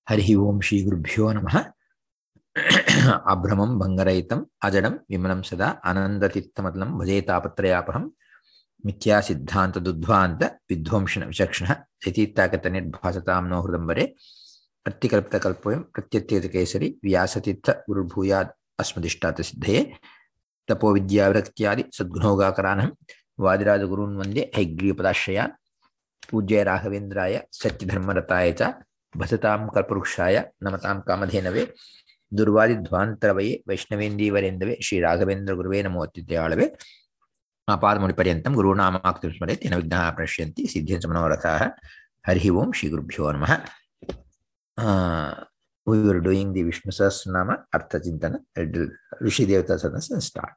हरिः ओं श्री गुरुभ्यो नमः। अभ्रमं भंगरहितं अजडं विमलं सदा आनन्दतीर्थमतलं भजे तापत्रयापहं मिथ्या सिद्धान्त दुद्ध्वान्त विध्वंसन विचक्षणः यतीताकतनिर्भासतां नो हृदम्बरे प्रत्यकल्पितकल्पोऽयं प्रत्यत्येतकेसरी व्यासतीर्थ गुरुर्भूयात् अस्मदिष्टात् सिद्धये तपो विद्याविरक्त्यादि सद्गुणोगाकरानहं वादिराजगुरून् वन्दे हैग्रीयपदाश्रयान् पूज्य राघवेन्द्राय सत्यधर्मरताय च भसतां कल्पवृक्षाय नमतां कामधेनवे दुर्वादिध्वान्तरवये वैष्णवेन्दीवरेन्दवे श्री राघवेन्द्र गुरुवे नमो अत्युदयाळवे आपादमुनिपर्यन्तं गुरूणामाक्तिं स्मरेत् येन विघ्नाः प्रणश्यन्ति सिद्ध्यन्ति मनोरथाः। हरिः ओं श्री गुरुभ्यो नमः। We were doing the Vishnu Sahasranama Artha Chintana, Rishi Devata Sadhana start.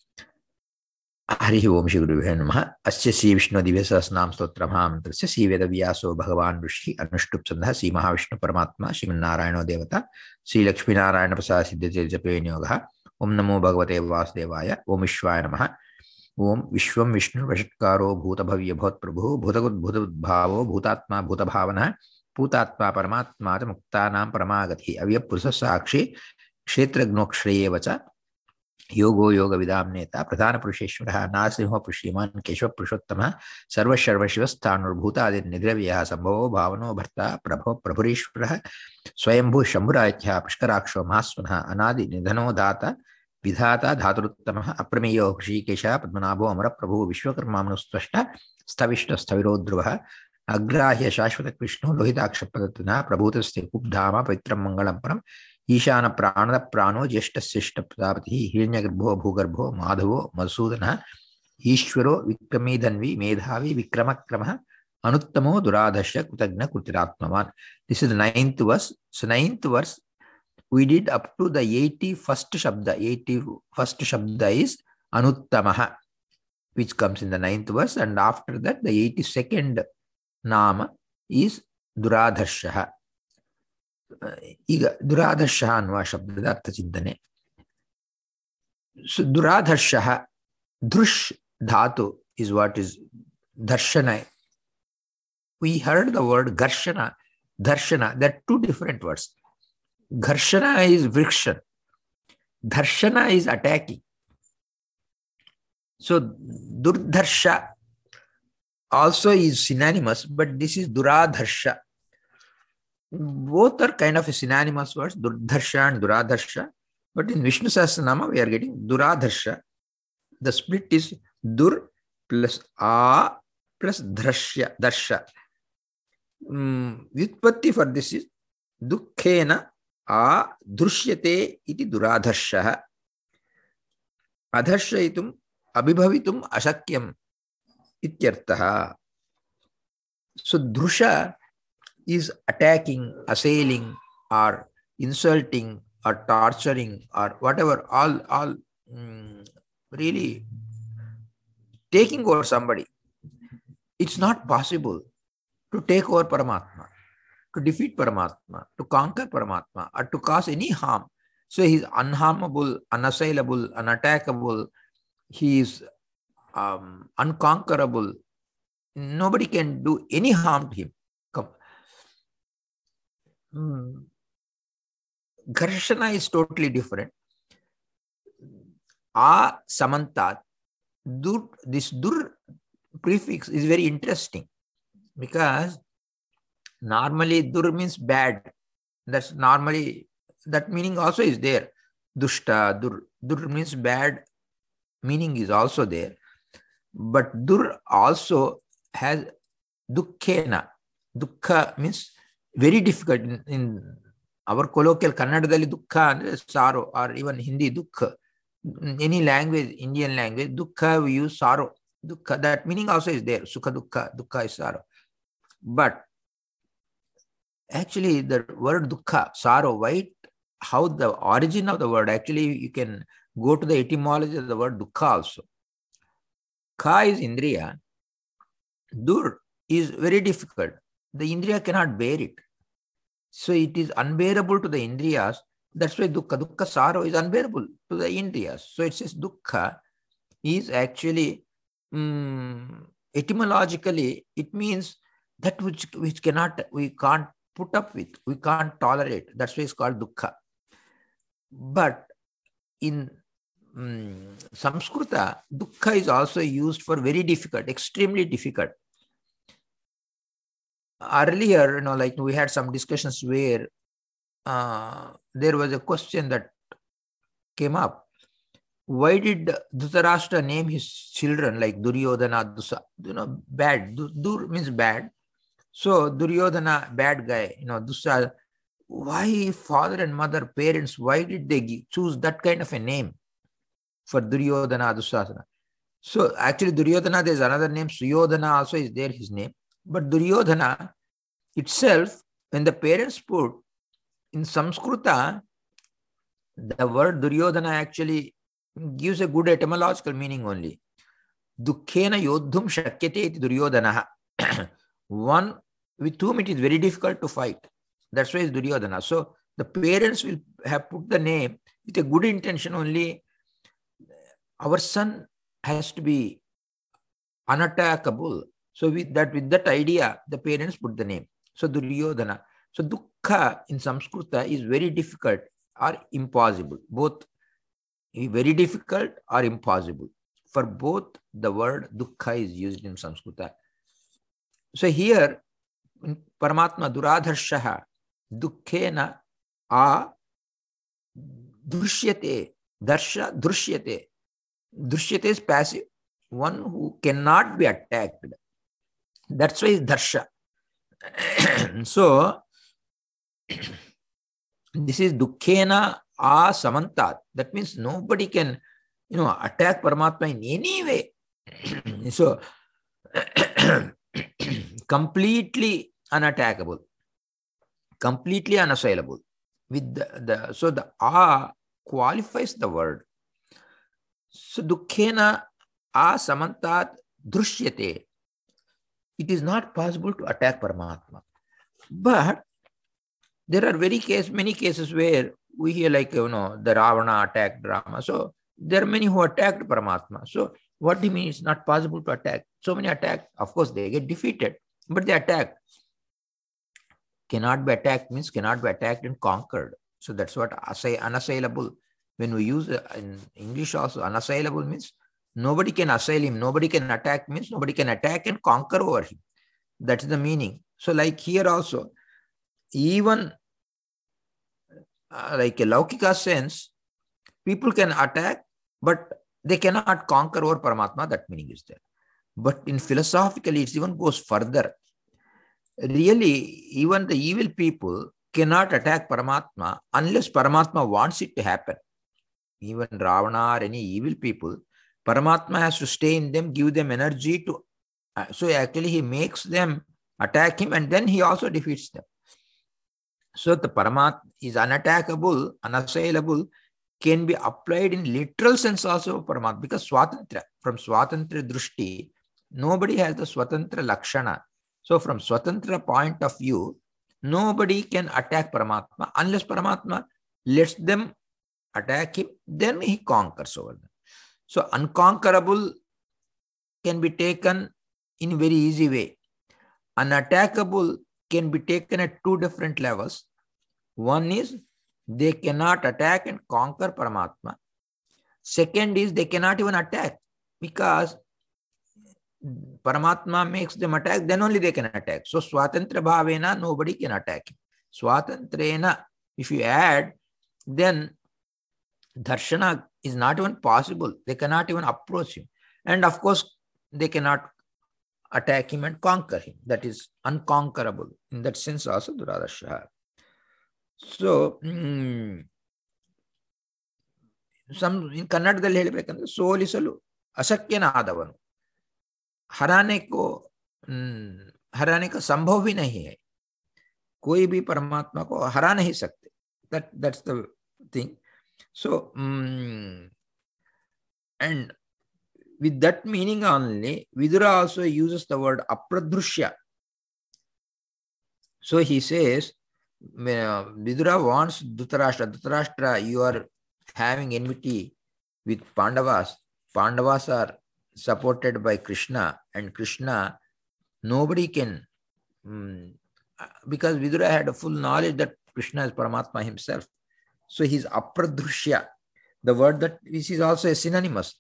हरिः ओं श्री गुरुभ्यो नमः। अस्य श्री विष्णु दिव्य सहस्रनाम स्तोत्र महामन्त्रस्य श्री वेदव्यासो भगवान् ऋषि अनुष्टुप् छन्दः श्री महाविष्णु परमात्मा श्रीमन्नारायणो देवता श्री लक्ष्मीनारायण प्रसाद सिद्धते जपे नियोगः। ओम नमो भगवते वासुदेवाय। ओम विश्वाय नमः। ओम विश्वं विष्णु वषट्कारो भूतभव्य भूतप्रभुः भूतगुद्भूतभावो भूतात्मा भूतभावनः भूतात्मा परमात्मा च मुक्तानां परमागतिः अव्ययपुरुषः साक्षी क्षेत्रज्ञोक्षरे वच योगो योग विदाम नेता प्रधान पुरुषेश्वरः नारसिंह पुष्यमान् केशव पुरुषोत्तमः सर्वशर्वशिवस्थानुर्भूतादि निद्रव्यः संभवो भावनो भर्ता प्रभो प्रभुरीश्वरः स्वयंभू शंभुराज्यः पुष्कराक्षो महास्वनः अनादि निधनो दाता विधाता धातुरुत्तमः अप्रमेयो ऋषिकेशः पद्मनाभो अमरप्रभुः विश्वकर्मामनुस्त्वष्टा स्थविष्ट स्थविरोध्रुवः अग्राह्य शाश्वत कृष्णो लोहिताक्षपदत्तनः प्रभूतस्ते कुब्धाम पवित्रं मंगलं परम् ईशान प्राणद प्राणो ज्येष्ठ श्रेष्ठ प्रजापति हिरण्यगर्भो भूगर्भो माधवो मधुसूदनः ईश्वरो विक्रमी धन्वी मेधावी विक्रमक्रमः अनुत्तमो दुराधर्ष कृतज्ञ कृतिरात्मवान्. This is the 9th verse. So 9th verse we did up to the 81st shabda. 81st shabda is anuttamah, which comes in the 9th verse, and after that the 82nd nama is duradharshah. ಈಗ ದುರಾದರ್ಶ ಅನ್ನುವ ಶಬ್ದದ ಅರ್ಥ ಚಿಂತನೆ. So ದುರಾದರ್ಶ ದೃಶ್ ಧಾತು is what is ದರ್ಶನ. We heard the word ಘರ್ಷಣ, ದರ್ಶನ, ದಟ್ ಟು ಡಿಫರೆಂಟ್ ವರ್ಡ್ಸ್. ಘರ್ಷಣ ಇಸ್ ಫ್ರಿಕ್ಷನ್, ದರ್ಶನ ಇಸ್ ಅಟ್ಯಾಕಿಂಗ್. ಸೊ ದುರ್ಧರ್ಷ also is synonymous, but this is ದುರಾದರ್ಶ. Both are kind of a synonymous words, Durdharsha and Duradharsha. But in Vishnu Sahasranama, we are getting Duradharsha. The split is Dur plus A plus Dhrashya, Darsha. Vyutpatti for this is Dukkhena A Drishyate iti Duradharsha. Adharshayitum Abhibhavitum Ashakyam ityartaha. So Drusha is attacking, assailing, or insulting, or torturing, or whatever, all really taking over somebody. It's not possible to take over Paramatma, to defeat Paramatma, to conquer Paramatma, or to cause any harm. So he is unharmable, unassailable, unattackable. He is unconquerable. Nobody can do any harm to him. Gharshana is totally different. A samantat. This dur prefix is very interesting because normally dur means bad. That's normally, that meaning also is there. Dushta, dur means bad, meaning is also there. But dur also has dukkhena. Dukkha means very difficult. In our colloquial Kannadadalli dukkha and sorrow, or even Hindi dukkha. In any language, Indian language, dukkha we use sorrow. Dukkha, that meaning also is there. Sukha dukkha, dukkha is sorrow. But actually the word dukkha, sorrow, how the origin of the word, actually you can go to the etymology of the word dukkha also. Kha is indriya. Dur is very difficult. The indriya cannot bear it. So it is unbearable to the indriyas. That's why dukkha. Dukkha, sorrow, is unbearable to the indriyas. So it says dukkha is actually, etymologically, it means that which we can't put up with, we can't tolerate. That's why it's called dukkha. But in Samskrita, dukkha is also used for very difficult, extremely difficult. Earlier, like we had some discussions where there was a question that came up. Why did Dhritarashtra name his children like Duryodhana, Dusa? Bad. Dur means bad. So Duryodhana, bad guy. Dusa. Why father and mother, parents, why did they choose that kind of a name for Duryodhana, Dusasana? So actually Duryodhana, there is another name. Suyodhana also is there, his name. But Duryodhana itself, when the parents put in Samskrita, the word Duryodhana actually gives a good etymological meaning only. Dukkhena yodhum shakyate iti Duryodhana. One with whom it is very difficult to fight. That's why it's Duryodhana. So the parents will have put the name with a good intention only. Our son has to be unattackable. So with that idea, the parents put the name. So Duryodhana. So dukkha in Samskrita is very difficult or impossible. Both very difficult or impossible. For both, the word dukkha is used in Samskrita. So here, Paramatma Duradharshaha dukkhena a drishyate. Darsha drishyate. Drishyate is passive. One who cannot be attacked. That's why it's darsha. So, this is dukkhena a samantat. That means nobody can, attack Paramatma in any way. So, completely unattackable, completely unassailable. With so the a qualifies the word. So dukkhena a samantat drishyate. It is not possible to attack Paramatma. But there are many cases where we hear like, the Ravana attacked Rama. So there are many who attacked Paramatma. So what do you mean it's not possible to attack? So many attack. Of course, they get defeated, but they attack. Cannot be attacked means cannot be attacked and conquered. So that's what unassailable. When we use in English also, unassailable means nobody can assail him. Nobody can attack means nobody can attack and conquer over him. That's the meaning. So like here also, even like a Laukika sense, people can attack, but they cannot conquer over Paramatma. That meaning is there. But in philosophically, it even goes further. Really, even the evil people cannot attack Paramatma unless Paramatma wants it to happen. Even Ravana or any evil people, Paramatma has to stay in them, give them energy to. So actually, he makes them attack him and then he also defeats them. So the Paramatma is unattackable, unassailable, can be applied in literal sense also of Paramatma, because Swatantra, from Swatantra Drushti, nobody has the Swatantra Lakshana. So from Swatantra point of view, nobody can attack Paramatma unless Paramatma lets them attack him, then he conquers over them. So unconquerable can be taken in a very easy way. Unattackable can be taken at two different levels. One is they cannot attack and conquer Paramatma. Second is they cannot even attack, because Paramatma makes them attack, then only they can attack. So Swatantra Bhavena, nobody can attack him. Swatantrena, if you add, then Darshana is not even possible. They cannot even approach him. And of course, they cannot attack him and conquer him. That is unconquerable. In that sense also, Duradharshaha. So, in ಕನ್ನಡದಲ್ಲಿ ಹೇಳಬೇಕಂದ್ರೆ ಸೋಲಿಸಲು ಅಶಕ್ಯನಾದವನು, हराने का संभव भी नहीं है. कोई भी परमात्मा को हरा नहीं सकते. That's the thing. So, and with that meaning only, Vidura also uses the word apradrushya. So he says, Vidura wants Dhritarashtra, you are having enmity with Pandavas. Pandavas are supported by Krishna, and Krishna, nobody can because Vidura had a full knowledge that Krishna is Paramatma himself. So he's apradrushya. The word that this is also a synonymous.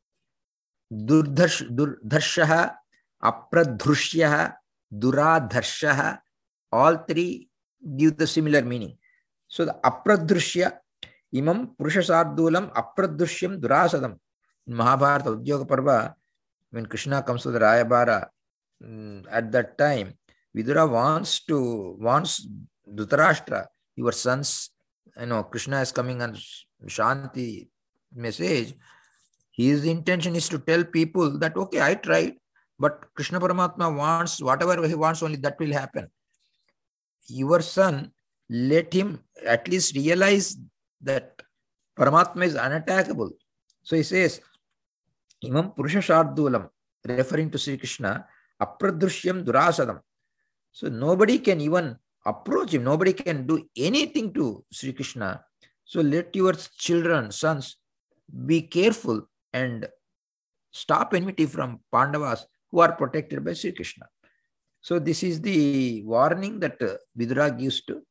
Durdharshaha, apradrushyaha, duradharshaha, all three give the similar meaning. So the apradrushya, imam purushasardulam apradrushyam durasadam. In Mahabharata Udyoga Parva, when Krishna comes to the Rayabara, at that time, Vidura wants Dhritarashtra, your sons, Krishna is coming on Shanti message. His intention is to tell people that, okay, I tried, but Krishna Paramatma wants, whatever he wants, only that will happen. Your son, let him at least realize that Paramatma is unattackable. So he says, Imam Purusha Shardulam, referring to Sri Krishna, Apradrushyam Durasadam. So nobody can even approach him. Nobody can do anything to Sri Krishna. So let your children, sons, be careful and stop enmity from Pandavas who are protected by Sri Krishna. So this is the warning that Vidura gives to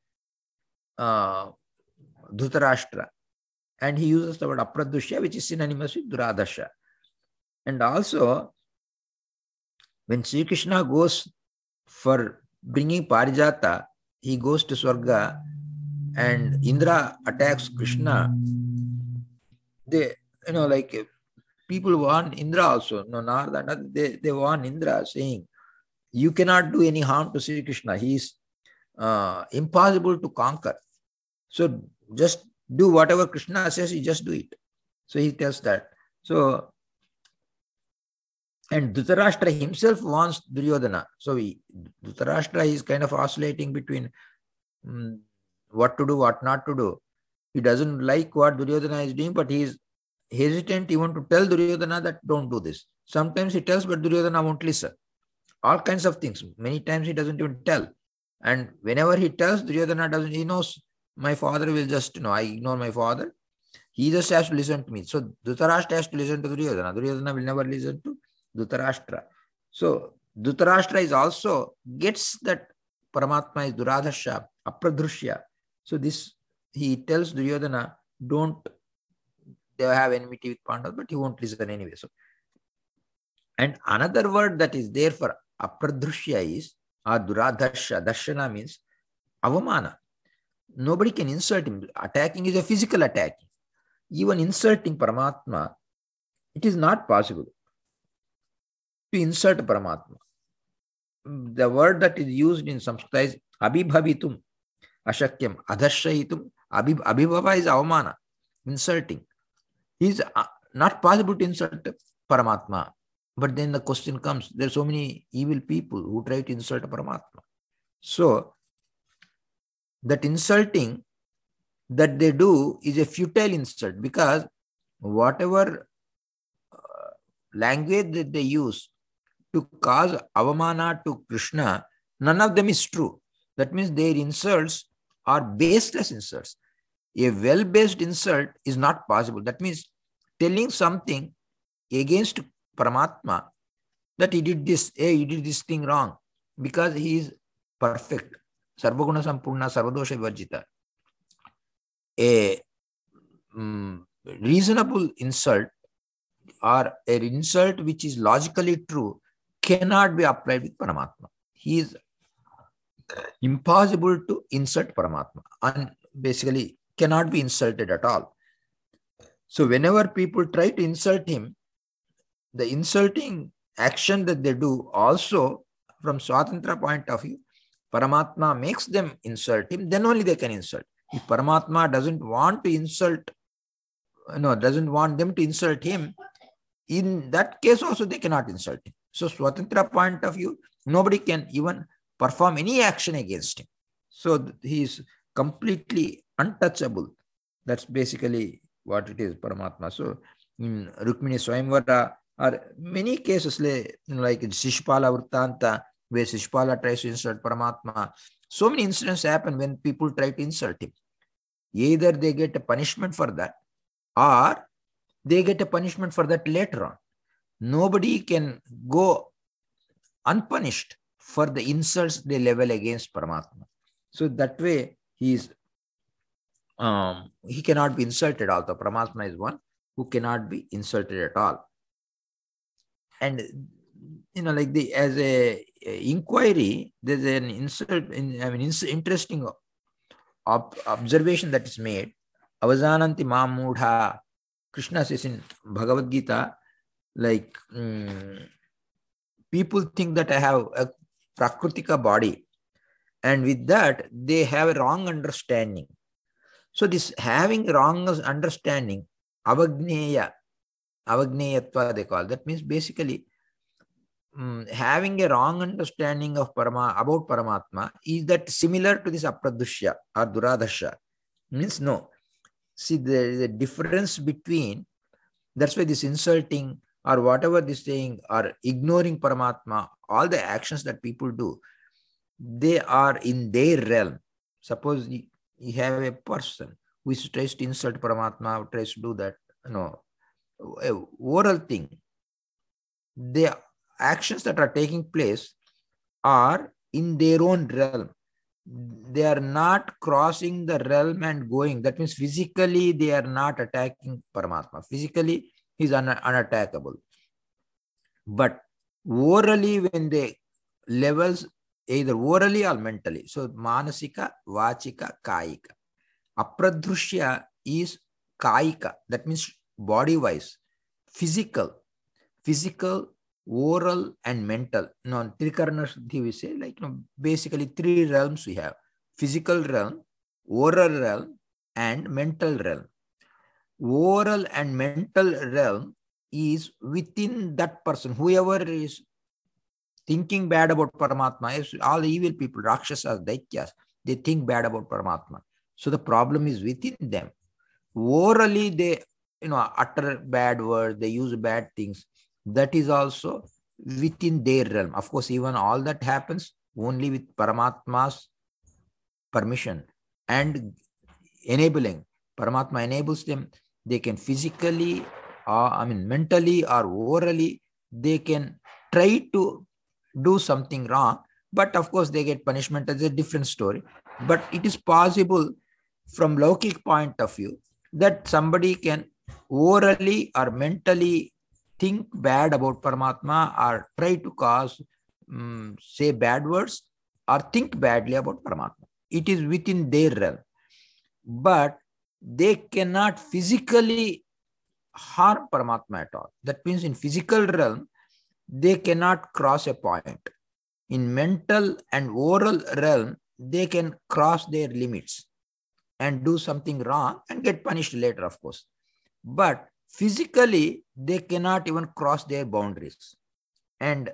Dhritarashtra. And he uses the word Apradrushya, which is synonymous with Duradasha. And also, when Sri Krishna goes for bringing Parijata, he goes to Swarga and Indra attacks Krishna. They, people warn Indra also. No, Narada, they warn Indra saying, you cannot do any harm to Sri Krishna. He is impossible to conquer. So just do whatever Krishna says, you just do it. So he tells that. So, and Dhritarashtra himself wants Duryodhana. So Dhritarashtra is kind of oscillating between what to do, what not to do. He doesn't like what Duryodhana is doing, but he is hesitant even to tell Duryodhana that don't do this. Sometimes he tells, but Duryodhana won't listen. All kinds of things. Many times he doesn't even tell. And whenever he tells, Duryodhana doesn't, he knows my father will just, I ignore my father. He just has to listen to me. So Dhritarashtra has to listen to Duryodhana. Duryodhana will never listen to Dhritarashtra. So Dhritarashtra is also gets that Paramatma is Duradharsha, Apradrushya. So this, he tells Duryodhana, don't they have enmity with Pandavas, but he won't listen anyway. So, and another word that is there for Apradrushya is Duradharsha. Darshana means avamana. Nobody can insult him. Attacking is a physical attack. Even insulting Paramatma, it is not possible to insult Paramatma. The word that is used in Sanskrit is abhibhavitum, ashakyam, adharshayitum. Abhibhava is avamana, insulting. It is not possible to insult Paramatma. But then the question comes, there are so many evil people who try to insult Paramatma. So, that insulting that they do is a futile insult, because whatever language that they use to cause avamana to Krishna, none of them is true. That means their insults are baseless insults. A well-based insult is not possible. That means telling something against Paramatma, that he did this, you did this thing wrong, because he is perfect. Sarvaguna Sampurna, Sarvadosha Varjita. A reasonable insult or an insult which is logically true cannot be applied with Paramatma. He is impossible to insult Paramatma and basically cannot be insulted at all. So whenever people try to insult him, the insulting action that they do also from Swatantra point of view, Paramatma makes them insult him, then only they can insult. If Paramatma doesn't want to insult, doesn't want them to insult him, in that case also they cannot insult him. So Swatantra point of view, nobody can even perform any action against him. So he is completely untouchable. That's basically what it is, Paramatma. So in Rukmini Swayamvara, or many cases like Shishpala Vrtanta, where Shishpala tries to insult Paramatma, so many incidents happen when people try to insult him. Either they get a punishment for that, or they get a punishment for that later on. Nobody can go unpunished for the insults they level against Paramatma. So that way he cannot be insulted also. Paramatma is one who cannot be insulted at all. And like as a inquiry, there's an interesting observation that is made. Avazananti Mamudha. Krishna says in Bhagavad Gita, like people think that I have a prakritika body, and with that they have a wrong understanding. So this having wrong understanding, avagneyatva they call, that means basically having a wrong understanding of about Paramatma. Is that similar to this apradusya or duradharsha? Means no. See, there is a difference between, that's why this insulting or whatever this saying or ignoring Paramatma, all the actions that people do, they are in their realm. Suppose you have a person who tries to insult Paramatma, tries to do that, a oral thing. The actions that are taking place are in their own realm. They are not crossing the realm and going. That means physically they are not attacking Paramatma. Physically he is unattackable. But orally, when they levels, either orally or mentally. So manasika, vachika, kayika. Apradrushya is kayika. That means body-wise, physical, oral, and mental. Trikarna Shuddhi we say, basically three realms we have: physical realm, oral realm, and mental realm. Oral and mental realm is within that person. Whoever is thinking bad about Paramatma, is all evil people, Rakshasas, Daityas, they think bad about Paramatma. So the problem is within them. Orally, they utter bad words, they use bad things. That is also within their realm. Of course, even all that happens only with Paramatma's permission and enabling. Paramatma enables them. They can physically, mentally or orally, they can try to do something wrong. But of course, they get punishment. That's a different story. But it is possible from Laukik point of view that somebody can orally or mentally think bad about Paramatma or try to cause, say bad words or think badly about Paramatma. It is within their realm. But they cannot physically harm Paramatma at all. That means in physical realm, they cannot cross a point. In mental and oral realm, they can cross their limits and do something wrong and get punished later, of course. But physically, they cannot even cross their boundaries and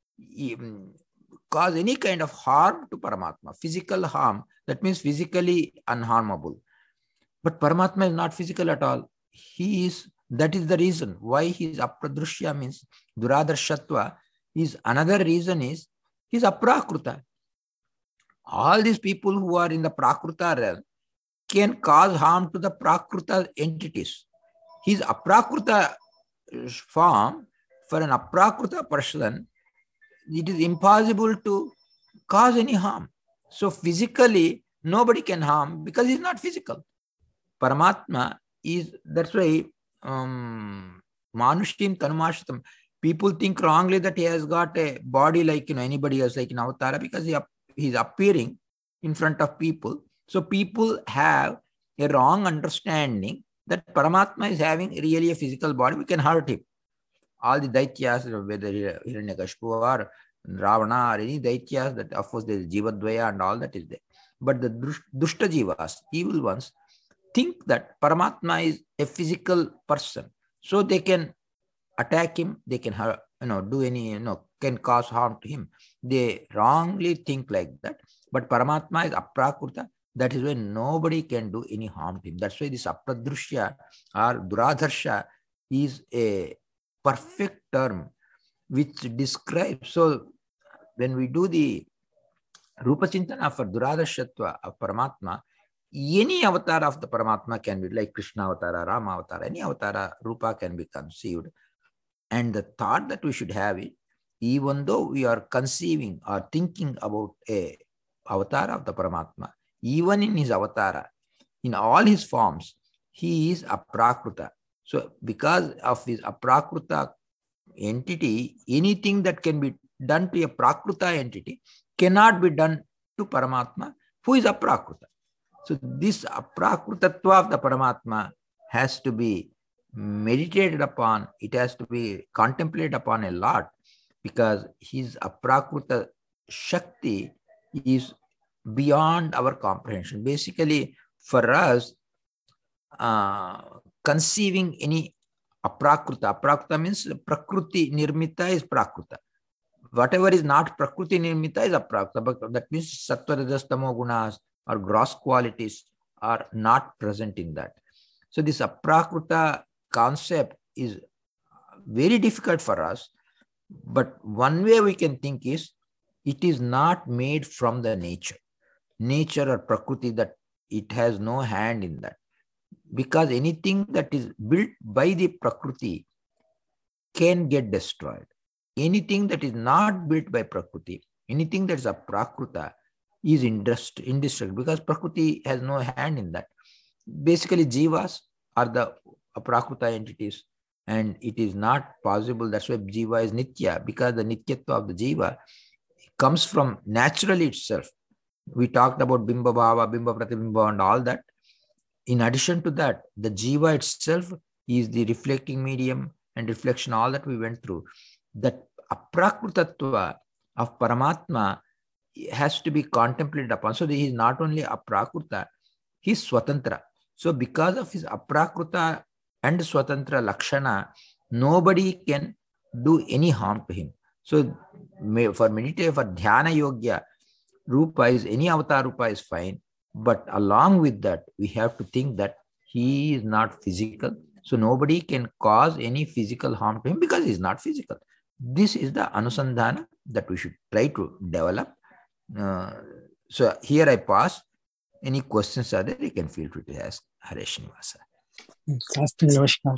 cause any kind of harm to Paramatma. Physical harm, that means physically unharmable. But Paramatma is not physical at all. That is the reason why his apradrushya means duradharshatva. Another reason is he's aprakruta. All these people who are in the prakruta realm can cause harm to the prakruta entities. His aprakruta form, for an aprakruta person, it is impossible to cause any harm. So physically, nobody can harm because he's not physical. Paramatma is, that's why Manushtim Tanumashtam, people think wrongly that he has got a body like anybody else, like in Avatara, because he's appearing in front of people. So people have a wrong understanding that Paramatma is having really a physical body. We can hurt him. All the Daityas, whether Hiranyakashipu or Ravana or any Daityas, that of course there is Jivadvaya and all that is there. But the Dushta Jivas, evil ones, think that Paramatma is a physical person. So they can attack him, they can do any, can cause harm to him. They wrongly think like that. But Paramatma is aprakruta. That is why nobody can do any harm to him. That's why this apradrushya or duradharsha is a perfect term which describes. So when we do the Rupa Chintana for duradharshatva of Paramatma, any avatar of the Paramatma can be, like Krishna avatar, Rama avatar, any avatar, Rupa can be conceived. And the thought that we should have is even though we are conceiving or thinking about a avatar of the Paramatma, even in his avatara, in all his forms, he is aprakruta. So because of his aprakruta entity, anything that can be done to a prakruta entity cannot be done to Paramatma, who is aprakruta. So this aprakrutatva of the Paramatma has to be meditated upon, it has to be contemplated upon a lot, because his aprakruta shakti is beyond our comprehension. Basically, for us, conceiving any aprakruta means prakriti nirmita is prakruta. Whatever is not prakriti nirmita is aprakruta, but that means sattva rajas tamo gunas or gross qualities are not present in that. So this aprakruta concept is very difficult for us, but one way we can think is it is not made from the nature or prakriti, that it has no hand in that, because anything that is built by the prakriti can get destroyed. Anything that is not built by prakriti, anything that is a prakruta, is indestructible, because prakriti has no hand in that. Basically, jivas are the prakruta entities, and it is not possible. That's why jiva is nitya, because the nityatva of the jiva comes from naturally itself. We talked about bimba bhava, bimba pratibimba, and all that. In addition to that, the jiva itself is the reflecting medium and reflection, all that we went through. That aprakrutatva of Paramatma has to be contemplated upon. So he is not only aprakruta, he is swatantra. So because of his aprakruta and swatantra lakshana, nobody can do any harm to him. So for meditation, for dhyana yogya, rupa is, any avatar rupa is fine. But along with that, we have to think that he is not physical. So nobody can cause any physical harm to him because he is not physical. This is the anusandhana that we should try to develop. So here I pause. Any questions are there, you can feel free to ask. Hare Srinivasa. Namaskar.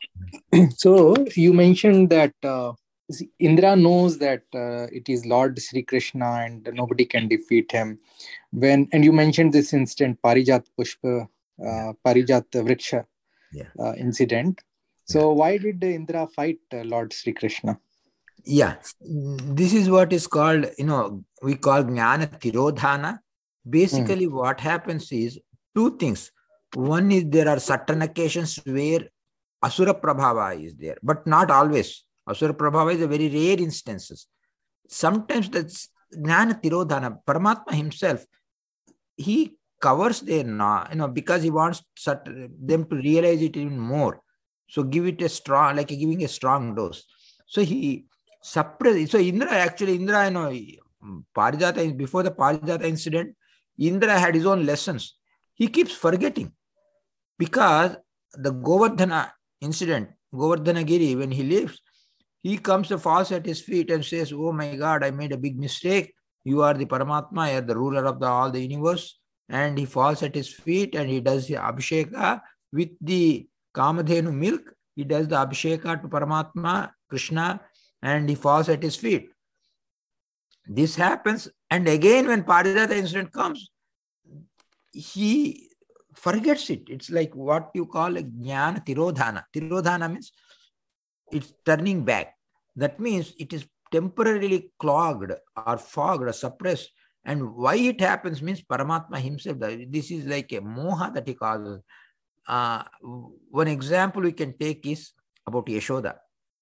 So you mentioned that Indra knows that it is Lord Sri Krishna and nobody can defeat him. And you mentioned this instant Parijat Pushpa, Parijat Vriksha incident. So why did Indra fight Lord Sri Krishna? Yeah, this is what is called, we call Jnana Tirodhana. Basically, what happens is two things. One is there are certain occasions where Asura Prabhava is there, but not always. Asura Prabhava is a very rare instances. Sometimes that's Jnana Tirodhana. Paramatma himself, he covers their, because he wants them to realize it even more. So give it a strong, like giving a strong dose. So he suppressed. So Indra, Parijata, before the Parijata incident, Indra had his own lessons. He keeps forgetting, because the Govardhana incident, Govardhana Giri, when he leaves, he comes to falls at his feet and says, "Oh my God, I made a big mistake. You are the Paramatma, you are the ruler of all the universe." And he falls at his feet and he does the Abhisheka with the Kamadhenu milk. He does the Abhisheka to Paramatma, Krishna, and he falls at his feet. This happens. And again, when Parijata incident comes, he forgets it. It's like what you call a Jnana Tirodhana. Tirodhana means it's turning back. That means it is temporarily clogged or fogged or suppressed. And why it happens means Paramatma himself, this is like a moha that he causes. One example we can take is about Yashoda.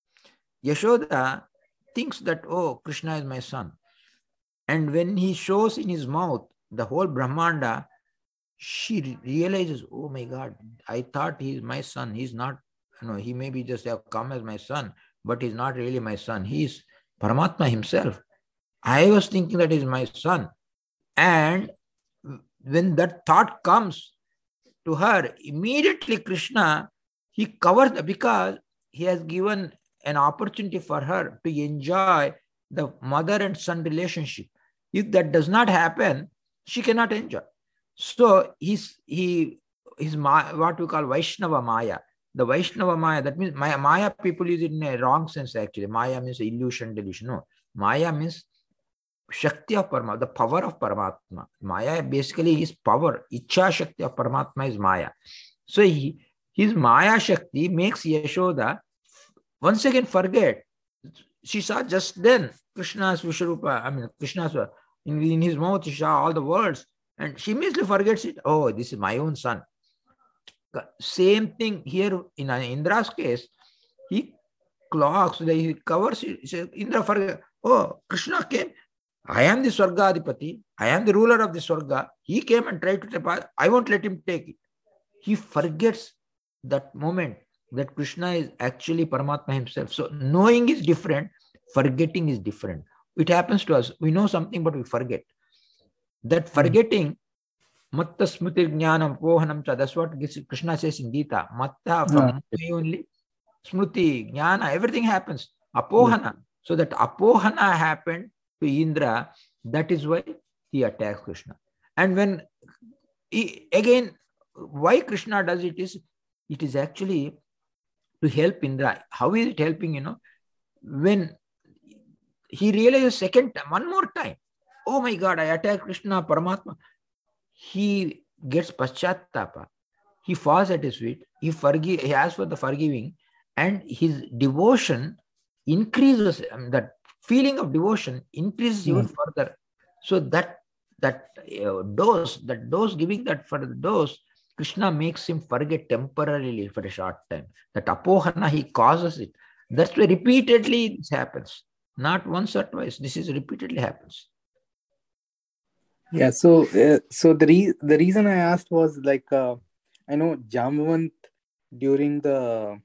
Yashoda thinks that, oh, Krishna is my son. And when he shows in his mouth the whole Brahmanda, she realizes, oh my God, I thought he is my son. He's not, he maybe just have come as my son, but he's not really my son. He is Paramatma himself. I was thinking that he's my son. And when that thought comes to her, immediately Krishna, he covers, because he has given an opportunity for her to enjoy the mother and son relationship. If that does not happen, she cannot enjoy. So his what we call Vaishnava Maya, the Vaishnava Maya, that means Maya people use it in a wrong sense actually. Maya means illusion, delusion. No. Maya means Shakti of Paramatma, the power of Paramatma. Maya basically is power. Ichha Shakti of Paramatma is Maya. So his Maya Shakti makes Yashoda once again forget. She saw just then Krishna's Vishwarupa, Krishna's, in his mouth, she saw all the words, and she immediately forgets it. Oh, this is my own son. Same thing here in Indra's case. He clocks, he covers it. He says, Indra forget. Oh, Krishna came. I am the Swargadipati. I am the ruler of the Swarga. He came and tried to take part. I won't let him take it. He forgets that moment that Krishna is actually Paramatma himself. So knowing is different, forgetting is different. It happens to us. We know something, but we forget. That forgetting, matta smriti jnanam pohanam cha, that's what Krishna says in Gita. Matta, from me only, smriti, jnana, everything happens. Apohana. So that apohana happened to Indra, that is why he attacks Krishna. And when, again, why Krishna does it is actually to help Indra. How is it helping? When he realizes second time, one more time, oh my God, I attacked Krishna, Paramatma. He gets paschatapa. He falls at his feet. He asks for the forgiving, and his devotion increases. That feeling of devotion increases even further. So that dose, giving that for the dose, Krishna makes him forget temporarily for a short time. That apohana, he causes it. That's why repeatedly this happens. Not once or twice. This is repeatedly happens. Yeah. So the reason I asked was like, I know Jambavant during the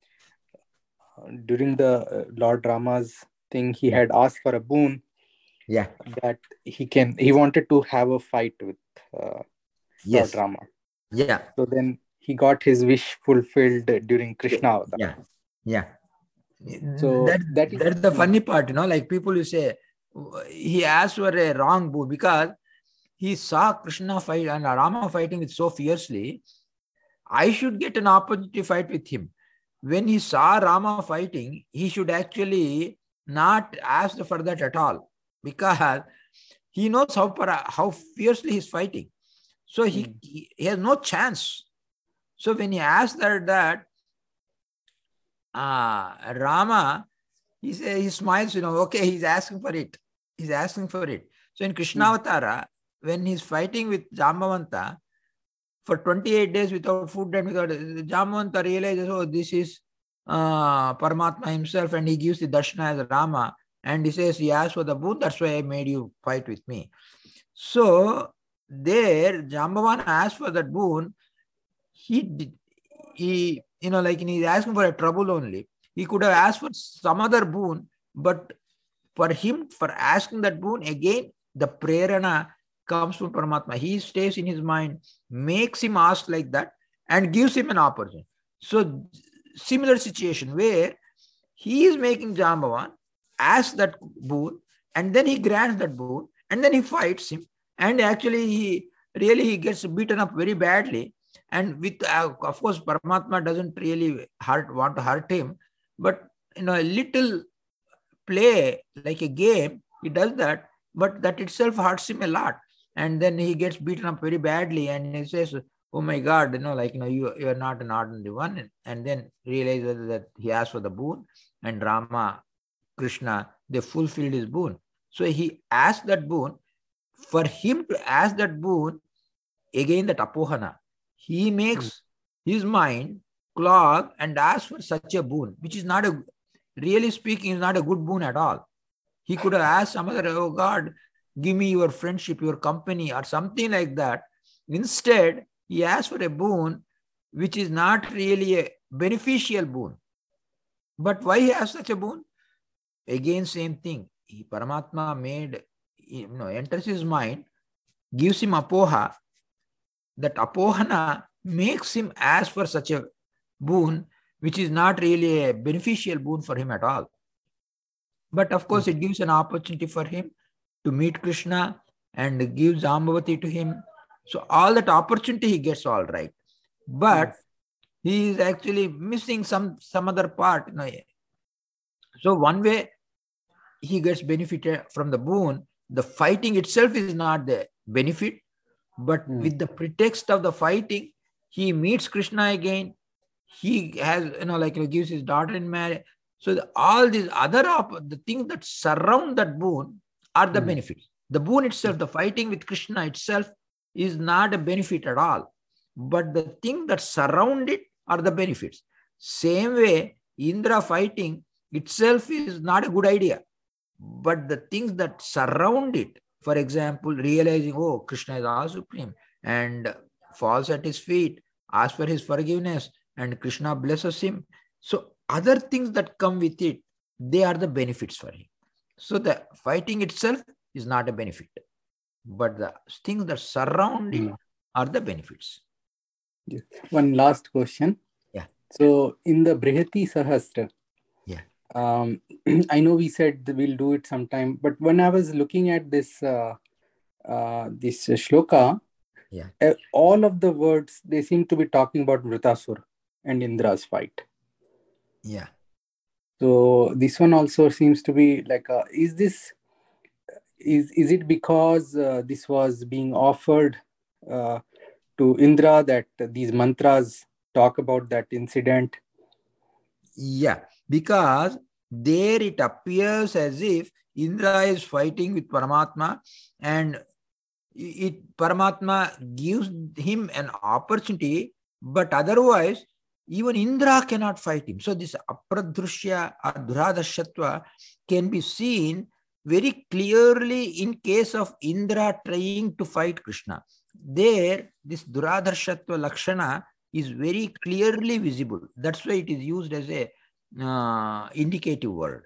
Lord Rama's thing, he had asked for a boon. Yeah. That he wanted to have a fight with Lord Rama. Yeah. So then he got his wish fulfilled during Krishna Avatar. Yeah. Yeah. So that's the funny part, like people who say he asked for a wrong boon because he saw Krishna fight and Rama fighting it so fiercely. I should get an opportunity to fight with him. When he saw Rama fighting, he should actually not ask for that at all, because he knows how fiercely he's fighting. So he has no chance. So when he asked that Rama, he smiles, okay, he's asking for it. He's asking for it. So in Krishnavatara, when he's fighting with Jambavanta for 28 days without food and without, Jambavanta realizes, oh, this is Paramatma himself, and he gives the darshana as Rama, and he says, he asked for the boon, that's why I made you fight with me. So there, Jambavana asked for that boon. He's asking for a trouble only. He could have asked for some other boon, but for him, for asking that boon, again, the prerana comes from Paramatma. He stays in his mind, makes him ask like that, and gives him an opportunity. So, similar situation where he is making Jambavan ask that boon, and then he grants that boon, and then he fights him, and actually he gets beaten up very badly. And with, of course, Paramatma doesn't really want to hurt him, but a little play, like a game, he does that, but that itself hurts him a lot. And then he gets beaten up very badly, and he says, oh my God, you are not an ordinary one. And then realizes that he asked for the boon, and Rama, Krishna, they fulfilled his boon. So he asked that boon. For him to ask that boon, again that apohana, he makes his mind clog and asks for such a boon, which is not really speaking, is not a good boon at all. He could have asked some other, oh God, give me your friendship, your company, or something like that. Instead, he asked for a boon which is not really a beneficial boon. But why he asked such a boon? Again, same thing. Paramatma enters his mind, gives him apoha. That apohana makes him ask for such a boon, which is not really a beneficial boon for him at all. But of course, it gives an opportunity for him to meet Krishna and gives Jambavati to him. So all that opportunity he gets all right. But He is actually missing some other part. So one way he gets benefited from the boon, the fighting itself is not the benefit, but with the pretext of the fighting, he meets Krishna again. He has, gives his daughter in marriage. So all these other the things that surround that boon are the benefits. The boon itself, the fighting with Krishna itself, is not a benefit at all. But the thing that surround it are the benefits. Same way, Indra fighting itself is not a good idea. But the things that surround it, for example, realizing, oh, Krishna is all supreme, and falls at his feet, asks for his forgiveness, and Krishna blesses him. So other things that come with it, they are the benefits for him. So the fighting itself is not a benefit, but the things that surround it are the benefits. Yes. One last question. Yeah. So in the Brihati Sahasra, yeah, I know we said we'll do it sometime, but when I was looking at this this shloka, all of the words, they seem to be talking about Vritasur and Indra's fight. Yeah. So this one also seems to be like, is it because this was being offered to Indra that these mantras talk about that incident? Yeah, because there it appears as if Indra is fighting with Paramatma, and Paramatma gives him an opportunity, but otherwise even Indra cannot fight him. So this apradrushya or duradashatva can be seen very clearly in case of Indra trying to fight Krishna. There, this duradashatva lakshana is very clearly visible. That's why it is used as a indicative word.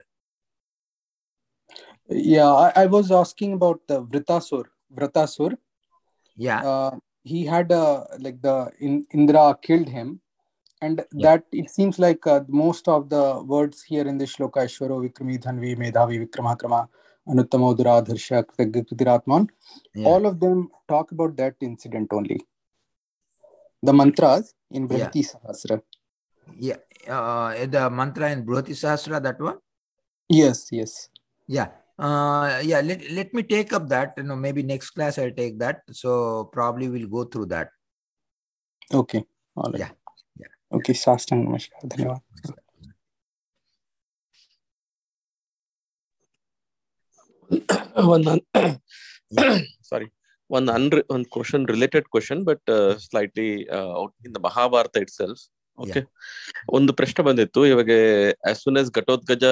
Yeah, I was asking about the Vritasur. Yeah. He had Indra killed him, and that it seems like most of the words here in the shloka, Ishvaro Vikrami Dhanvi Medhavi Vikramakrama Anuttamo Duradharsha Kritiratman, all of them talk about that incident only. The mantras in Brihati Sahasra. Yeah, the mantra in Brihati Sahasra, that one? Yes. Yeah. Let me take up that. Maybe next class I'll take that. So probably we'll go through that. Okay. All right. Yeah. Okay. Sastang Namaskar. Dhanyavad. One question, related question, but slightly out in the Mahabharata itself. Okay. ಒಂದು ಪ್ರಶ್ನೆ ಬಂದಿತ್ತು ಇವಾಗ, as soon as Ghatotkacha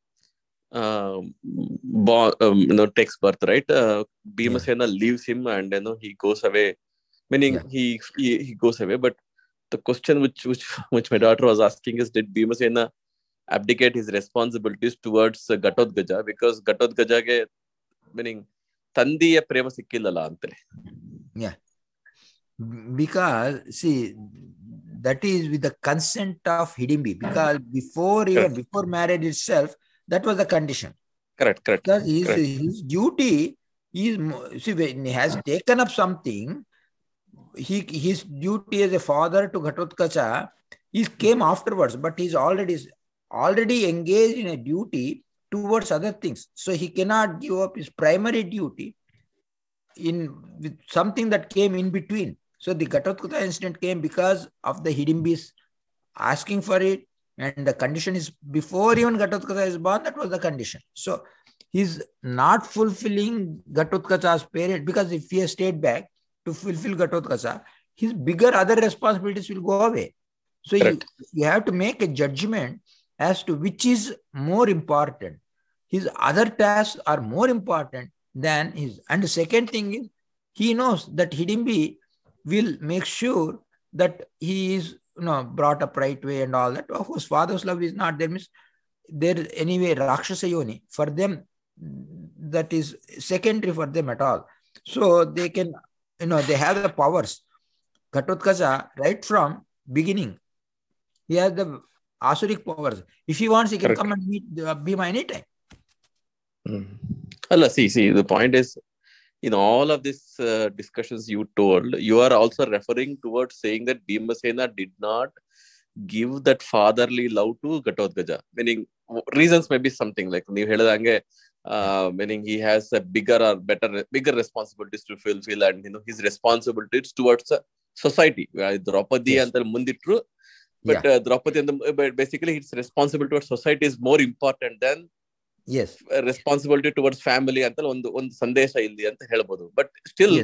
takes birth, right? Bhimasena leaves him and he goes away. Meaning he goes away. But the question which my daughter was asking is, did Bhimasena abdicate his responsibilities towards Ghatotkacha? Because Ghatotkacha meaning ತಂದೆಯ ಪ್ರೇಮ ಸಿಕ್ಕಿಲ್ಲಲ್ಲ ಅಂತಲೇ. Yeah. Because see, that is with the consent of Hidimbi. Because before marriage itself, that was the condition. Correct. Because his duty is, see, when he has taken up something, his duty as a father to Ghatotkacha came afterwards, but he's already engaged in a duty towards other things. So he cannot give up his primary duty with something that came in between. So the Ghatotkacha incident came because of the Hidimbis asking for it, and the condition is before even Ghatotkacha is born, that was the condition. So he's not fulfilling Ghatotkacha's parent, because if he has stayed back to fulfill Ghatotkacha, his bigger other responsibilities will go away. So you have to make a judgment as to which is more important. His other tasks are more important than his. And the second thing is, he knows that Hidimbi will make sure that he is brought up right way and all that. Of course, father's love is not there. Means there anyway, Rakshasa Yoni, for them, that is secondary for them at all. So they can, they have the powers. Ghatotkacha, right from beginning, he has the Asuric powers. If he wants, he can come and meet Bhima anytime. See, the point is, in all of these discussions you told, you are also referring towards saying that Bhimasena did not give that fatherly love to Ghatotkacha? Meaning, reasons may be something like ನೀವು ಹೇಳಿದಂಗೆ, meaning he has a bigger responsibilities to fulfill, and his responsibilities towards society. Draupadi Yes. ಅಂತ ಮುಂದಿಟ್ರು, but Draupadi basically its responsibility towards society is more important than Yes. responsibility towards family ಅಂತ ಒಂದು ಸಂದೇಶ ಇಲ್ಲಿ ಅಂತ ಹೇಳ್ಬೋದು. But still,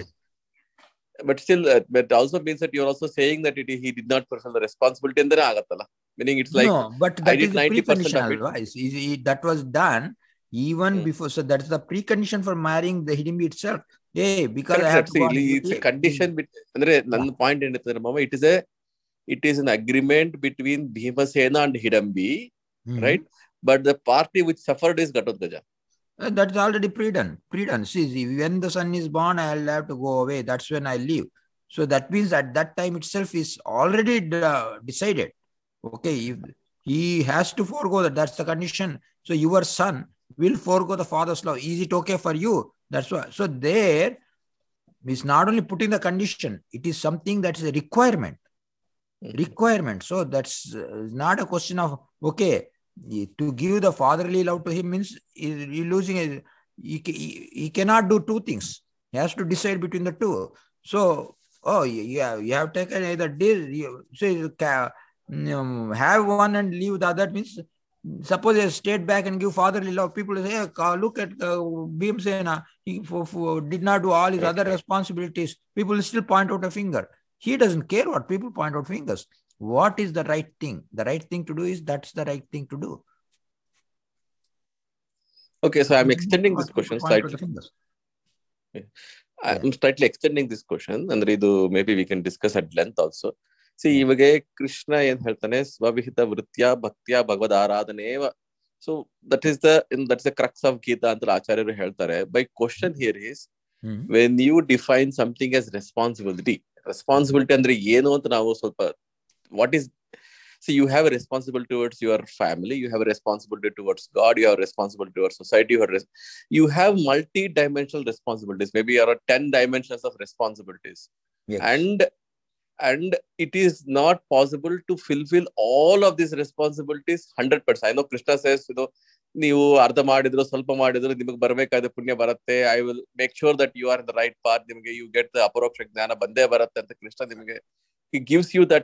but also means that you're also saying that he did not fulfill the responsibility ಅಂತಾನೆ ಆಗತ್ತಲ್ಲ. Meaning it's like, no, but that I did is the 90% precondition, of it. alwa. That was done even before. So that's the precondition for marrying the Hidimbi itself. Hey, because Correct, I have to go on it's duty. a condition. ಅಂದ್ರೆ ನನ್ನ point ಏನಂತಂದ್ರೆ ಮಾಮ, it is an agreement between Bhimasena and Hidambi, right? But the party which suffered is Ghatotkacha. That's already pre-done. See, when the son is born, I'll have to go away. That's when I leave. So that means at that time itself is already decided. Okay, if he has to forego that. That's the condition. So your son will forego the father's love. Is it okay for you? That's why. So there is not only putting the condition, it is something that is a requirement. So that's not a question of, okay, to give the fatherly love to him means he losing he cannot do two things. He has to decide between the two. So you have taken either deal, have one and leave the other. Means suppose he stayed back and give fatherly love, people say, hey, look at Bhimsena, he did not do all his other responsibilities. People will still point out a finger. He doesn't care what people point out fingers. What is the right thing? The right thing to do is that's the right thing to do. Okay, so I'm extending this question slightly. I'm slightly extending this question, and maybe we can discuss at length also. See, ಇವಾಗ ಕೃಷ್ಣ ಏನ್ ಹೇಳ್ತಾನೆ, ಸ್ವವಿಹಿತ ವೃತ್ಯ ಭಕ್ತಿಯ ಭಗವದ್ ಆರಾಧನೇವ. So that's the crux of Gita ಅಂತ ಆಚಾರ್ಯರು ಹೇಳ್ತಾರೆ. My question here is, when you define something as responsibility ಅಂದ್ರೆ ಏನು ಅಂತ ನಾವು ಸ್ವಲ್ಪ, what is, see, you have a responsibility towards your family, you have a responsibility towards God, you have a responsibility towards society, you have multi-dimensional responsibilities. Maybe there are 10 dimensions of responsibilities. Yes. And it is not possible to fulfill all of these responsibilities 100%. I know Krishna says, ನೀವು ಅರ್ಧ ಮಾಡಿದ್ರು ಸ್ವಲ್ಪ ಮಾಡಿದ್ರು ನಿಮಗೆ ಬರಬೇಕಾದ ಪುಣ್ಯ ಬರುತ್ತೆ, I will make sure that you are in the right path, ನಿಮಗೆ ಯು ಗೆಟ್ ದ ಅಪರೋಕ್ಷ ಜ್ಞಾನ ಬಂದೇ ಬರುತ್ತೆ ಅಂತ ಕೃಷ್ಣ ನಿಮಗೆ he gives you that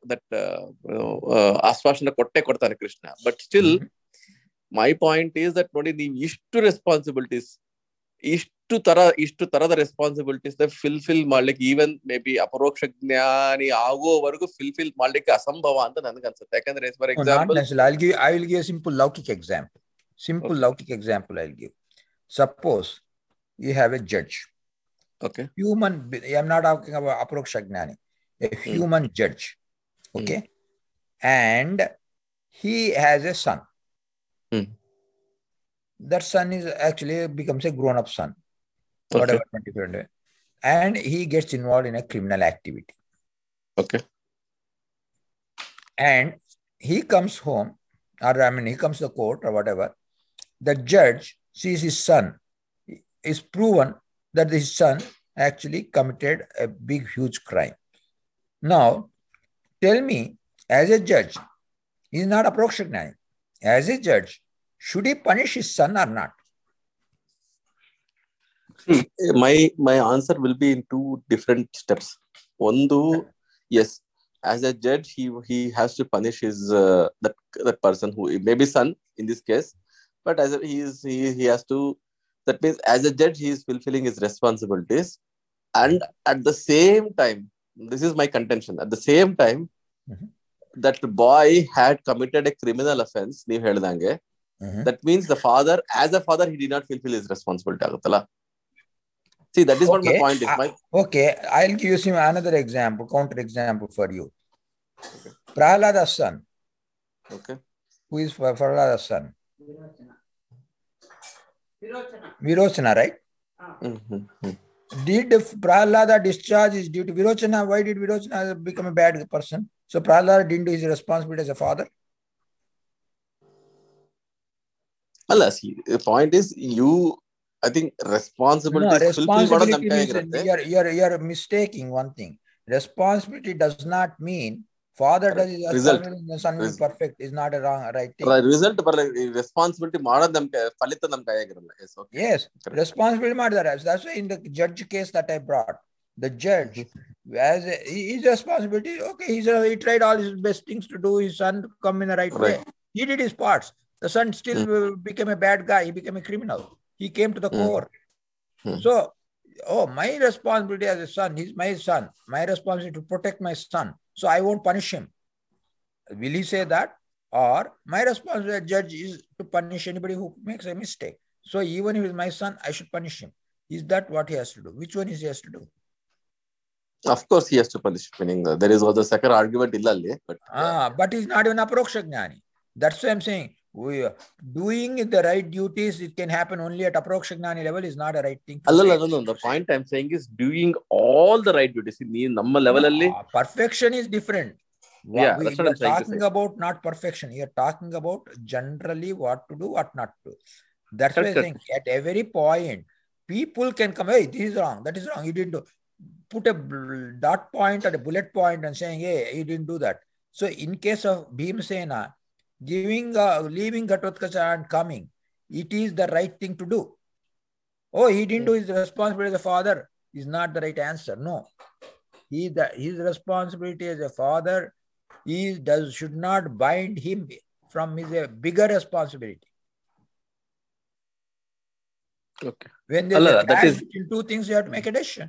ಆಶ್ವಾಸನ ಕೊಡ್ತಾನೆ Krishna. But still my point is that ನೋಡಿ, ನೀವು ಇಷ್ಟು ರೆಸ್ಪಾನ್ಸಿಬಿಲಿಟೀಸ್, ಇಷ್ಟು ತರದ ರೆಸ್ಪಾನ್ಸಿಬಿಲಿಟೀಸ್ ಫಿಲ್ಫಿಲ್ ಮಾಡ್ಲಿಕ್ಕೆ, ಈವನ್ ಮೇ ಬಿ ಅಪರೋಕ್ಷ ಜ್ಞಾನಿ ಆಗೋವರೆಗೂ ಫಿಲ್ಫಿಲ್ ಮಾಡ್ಲಿಕ್ಕೆ ಅಸಂಭವ ಅಂತ ನನ್ಗೆ ಅನ್ಸುತ್ತೆ. ಯಾಕಂದ್ರೆ for example, I will give a simple Laukik example. Laukik example I'll give. Suppose you have a judge. Okay. Human, I'm not talking about aparoksha gnani. A human judge. Okay. And he has a son. That son is actually becomes a grown-up son. Okay. Whatever, 20. And he gets involved in a criminal activity. Okay. And he comes home, or he comes to the court or whatever. The judge sees his son. Is proven that his son actually committed a big, huge crime. Now, tell me, as a judge, he is not a aparoksha gnani. As a judge, should he punish his son or not? My answer will be in two different steps. One, yes, as a judge, he has to punish his that person who may be son in this case, but as he has to. That means as a judge, he is fulfilling his responsibilities, and at the same time, this is my contention. At the same time, that boy had committed a criminal offense. ನೀವು ಹೇಳಿದಂಗೆ, that means the father, as a father, he did not fulfill his responsibility. ಆಗುತ್ತಲ್ಲ. See, that is what my point is. Okay, I'll give you another example, counter example for you. Okay. Prahlada's son. Okay. Who is Prahlada's son? Virochana, right? Did Prahlada discharge his duty? Virochana, why did Virochana become a bad person? So Prahlada didn't do his responsibility as a father? See, the point is, I think responsibility means you're mistaking one thing. Responsibility does not mean Father does his Result. responsibility, the son will be perfect. Is not a right thing. Result, responsibility ಮಾಡೋದು ನಮ್ಮ ಫಲಿತ ನಮ್ಮ ಕೈಯಾಗಿರಲ್ಲ. Yes, responsibility ಮಾಡಿದ್ದಾರೆ. That's why in the judge case that I brought, the judge as his responsibility. Okay, he tried all his best things to do his son to come in the right way. He did his parts. The son still became a bad guy. He became a criminal. He came to the court. So, my responsibility as a son, he's my son. My responsibility to protect my son. So I won't punish him. Will he say that? Or my responsibility as judge is to punish anybody who makes a mistake. So even if he's my son, I should punish him. Is that what he has to do? Which one is he has to do? Of course, he has to punish. Meaning there is the second argument illalli, but he's not even aproksha gnani. That's why I'm saying doing the right duties. It can happen only at aproksha gnani level. Is not a right thing. No. The point I'm saying is doing all the right duties. Namma level alli perfection is different. Yeah, that's what I'm talking about. Not perfection. You're talking about generally what to do, what not to. That's why I'm saying at every point, people can come. Hey, this is wrong. That is wrong. You didn't do. Put a dot point or a bullet point and saying, hey, you didn't do that. So in case of Bhimasena, leaving Ghatotkacha and coming, it is the right thing to do. Oh, he didn't do his responsibility as a father is not the right answer. No. His responsibility as a father should not bind him from his bigger responsibility. Okay. When there's a clash between two things, you have to make a decision.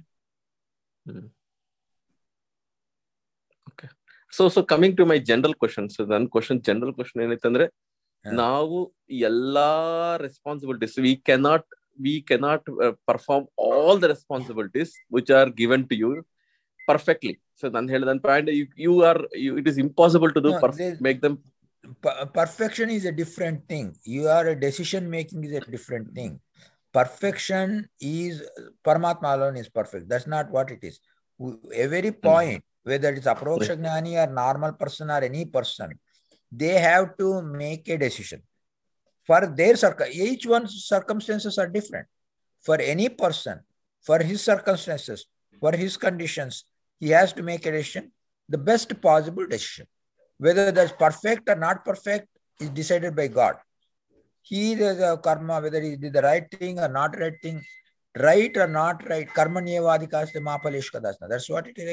Okay. So coming to my general question. So then general question ಏನೈತಂದ್ರೆ ನಾವು ಎಲ್ಲಾ responsibilities we cannot perform all the responsibilities which are given to you perfectly. So ನಾನು ಹೇಳಿದ point it is impossible to do make them perfection is a different thing. Your decision making is a different thing. Perfection is Paramatma alone is perfect. That's not what it is. Every point, whether it's aproksha gnani or normal person or any person, they have to make a decision. For their each one's circumstances are different. For any person, for his circumstances, for his conditions, he has to make a decision, the best possible decision. Whether that's perfect or not perfect is decided by God. He does a karma, whether he did the right thing or not right thing, right or not right. Karma niyavadikaste mapalesh kadasna. That's what it is.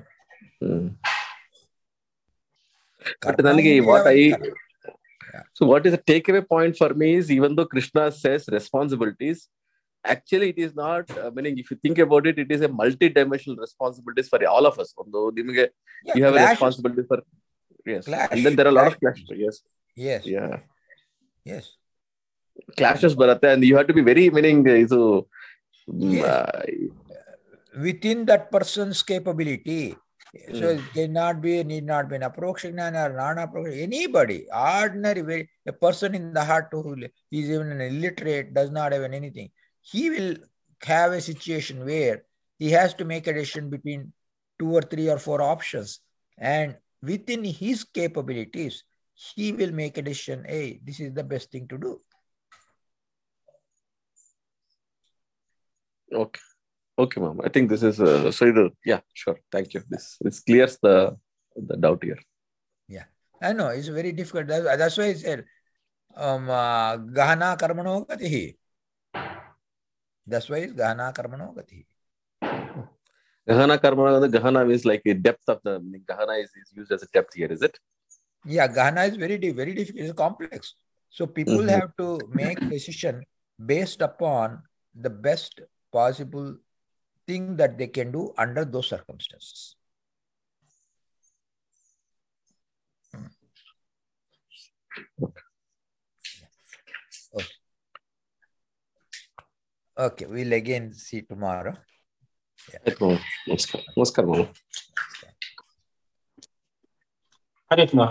So what is the takeaway point for me is, even though Krishna says responsibilities, actually it is not, meaning if you think about it, it is a multi-dimensional responsibilities for all of us. Although you have a responsibility for, and then there are a lot of clashes. Yes. Clashes baratte, and you have to be very, meaning within that person's capability. So it need not be an aproksha gnani or non-aproksha. Anybody, ordinary, a person in the heart who is even an illiterate, does not have anything, he will have a situation where he has to make a decision between 2 or 3 or 4 options, and within his capabilities, he will make a decision. Hey, this is the best thing to do. Okay, ma'am. I think this is sure. Thank you. This clears the doubt here. Yeah, I know it's very difficult. That's why I said gahana karmano gatihi. That's why it's gahana karmano gatihi. Gahana means like a depth of the gahana is used as a depth here, is it? Yeah, gahana is very difficult. It's complex. So people have to make decision based upon the best possible thing that they can do under those circumstances. Okay, we'll again see tomorrow. Namaskar.